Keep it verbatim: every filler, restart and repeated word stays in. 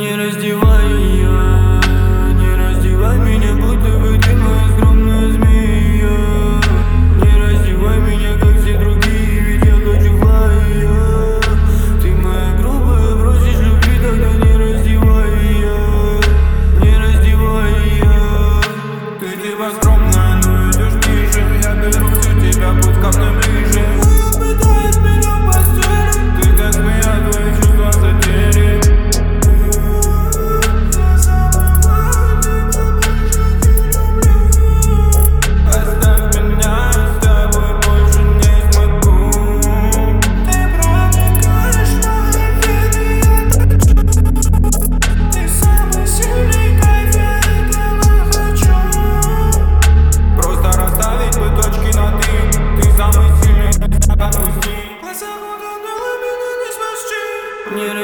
Не раздевай я, не раздевай меня, будто бы ты моя скромная змея. Не раздевай меня, как все другие, ведь я хочу флая. Ты моя грубая, просишь любви, тогда не раздевай я, не раздевай я. Ты типа скромная, но идешь ниже. Я беру всю тебя, путь ко мне ближе. Моя пытает меня в постели. Ты как змея, твои чувства затери. Не